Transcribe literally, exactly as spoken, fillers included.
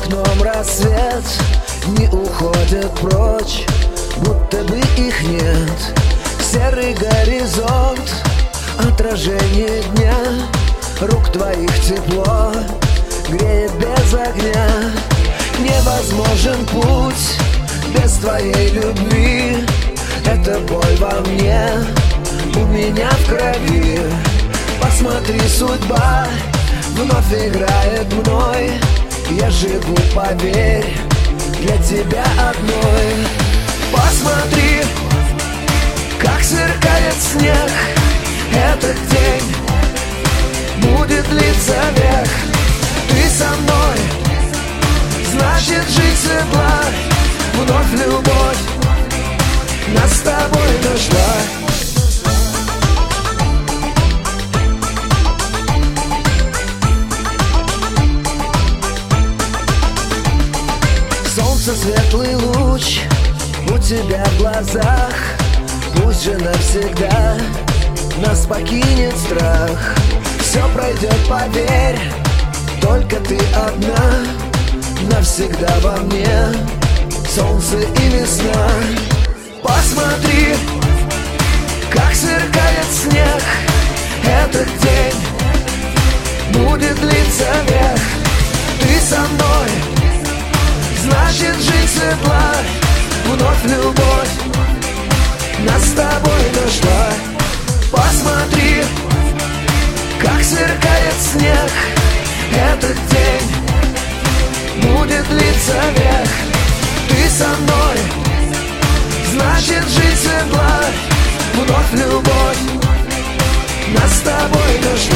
окном рассвет, не уходят прочь, будто бы их нет. Серый горизонт, отражение дня, рук твоих тепло греет без огня. Невозможен путь без твоей любви, это боль во мне, у меня в крови. Посмотри, судьба вновь играет мной, я живу, поверь, для тебя одной. Посмотри, как сверкает снег, этот день будет длиться век. Ты со мной, значит жизнь светла, вновь любовь нас с тобой нашла. Солнце, светлый луч у тебя в глазах, пусть же навсегда нас покинет страх. Все пройдет, поверь, только ты одна, навсегда во мне солнце и весна. Посмотри, как сверкает снег, этот день будет длиться век. Ты со мной, значит жизнь светла, вновь любовь нас с тобой нашла. Посмотри, как сверкает снег, этот день будет длиться век. Ты со мной, значит жизнь светла, вновь любовь нас с тобой нашла.